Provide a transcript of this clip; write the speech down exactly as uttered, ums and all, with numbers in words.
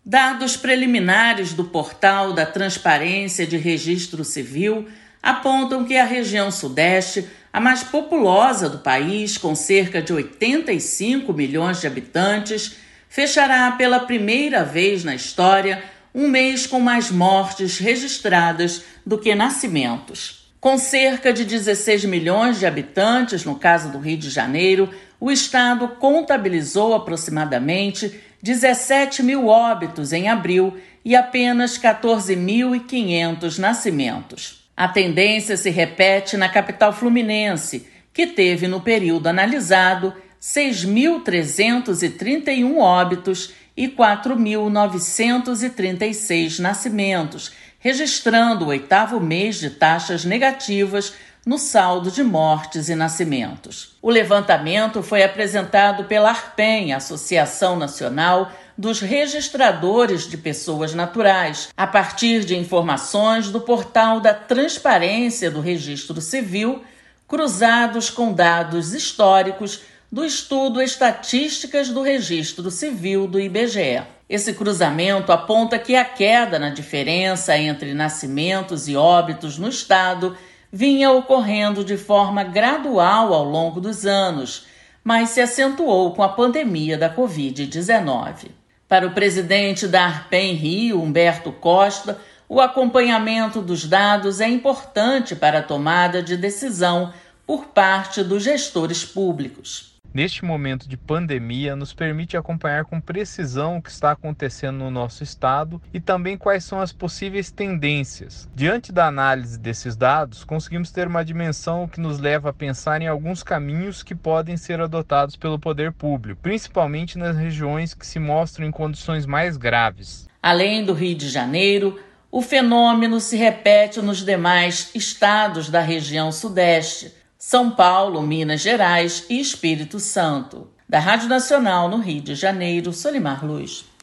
Dados preliminares do Portal da Transparência de Registro Civil apontam que a região Sudeste, a mais populosa do país, com cerca de oitenta e cinco milhões de habitantes, fechará pela primeira vez na história um mês com mais mortes registradas do que nascimentos. Com cerca de dezesseis milhões de habitantes, no caso do Rio de Janeiro, o estado contabilizou aproximadamente dezessete mil óbitos em abril e apenas quatorze mil e quinhentos nascimentos. A tendência se repete na capital fluminense, que teve no período analisado seis mil trezentos e trinta e um óbitos e quatro mil novecentos e trinta e seis nascimentos, registrando o oitavo mês de taxas negativas no saldo de mortes e nascimentos. O levantamento foi apresentado pela ARPEM, Associação Nacional dos Registradores de Pessoas Naturais, a partir de informações do Portal da Transparência do Registro Civil, cruzados com dados históricos do Estudo Estatísticas do Registro Civil do I B G E. Esse cruzamento aponta que a queda na diferença entre nascimentos e óbitos no estado vinha ocorrendo de forma gradual ao longo dos anos, mas se acentuou com a pandemia da covid dezenove. Para o presidente da ARPEM Rio, Humberto Costa, o acompanhamento dos dados é importante para a tomada de decisão por parte dos gestores públicos. Neste momento de pandemia, nos permite acompanhar com precisão o que está acontecendo no nosso estado e também quais são as possíveis tendências. Diante da análise desses dados, conseguimos ter uma dimensão que nos leva a pensar em alguns caminhos que podem ser adotados pelo poder público, principalmente nas regiões que se mostram em condições mais graves. Além do Rio de Janeiro, o fenômeno se repete nos demais estados da região Sudeste, São Paulo, Minas Gerais e Espírito Santo. Da Rádio Nacional no Rio de Janeiro, Solimar Luz.